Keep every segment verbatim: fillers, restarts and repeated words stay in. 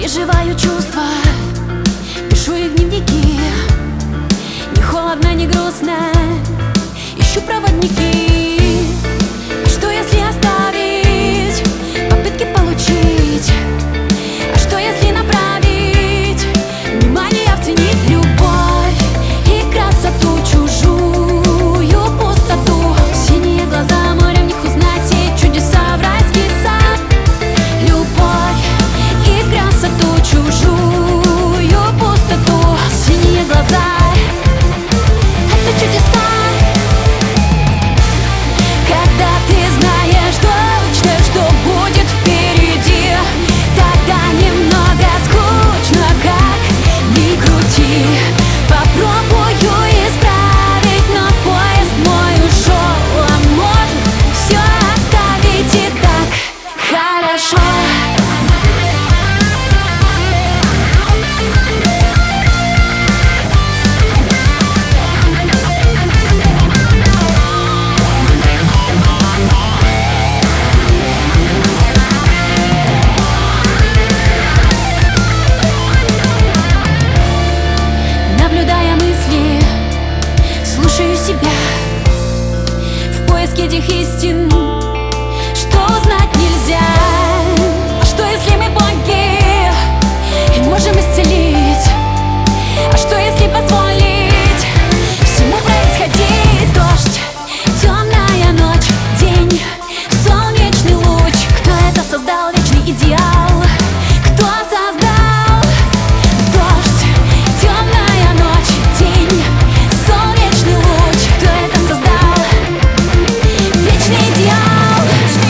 Переживаю чувства, пишу их в дневники. Не холодно, не грустно, ищу проводники. А что если оставить попытки получить? А что если направить внимание оценить любовь и красоту чужую пустоту? Синие глаза, море в них узнать и чудеса в райский сад. Любовь и красоту чужую пустоту. Синие глаза — это чудеса. Когда ты знаешь точно, что будет впереди, тогда немного скучно, как ни крути. Попробую исправить, но поезд мой ушел, а может все оставить и так хорошо. Наблюдая мысли, слушаю себя в поиске этих истин, что узнать нельзя. А что если мы боги и можем исцелить? А что если позволить всему происходить? Дождь, темная ночь, день, солнечный луч. Кто это создал, вечный идеал? Кто создал дождь, темная ночь, день, солнечный луч? Кто это создал? Вечный идеал.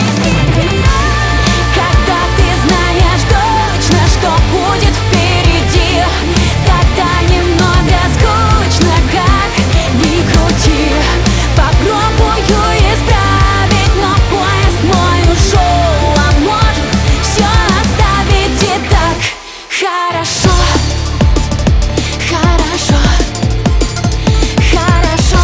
Когда ты знаешь точно, что будет впереди, тогда немного скучно, как ни крути. Попробую исправить, но поезд мой ушел, а может все оставить и так хорошо. Хорошо, хорошо.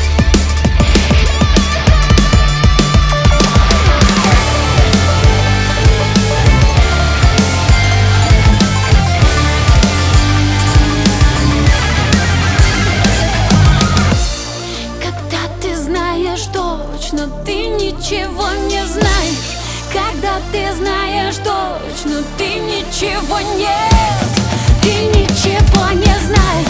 Когда ты знаешь точно, ты ничего не знаешь. Когда ты знаешь точно, ты ничего нет. Ты ничего не знаешь.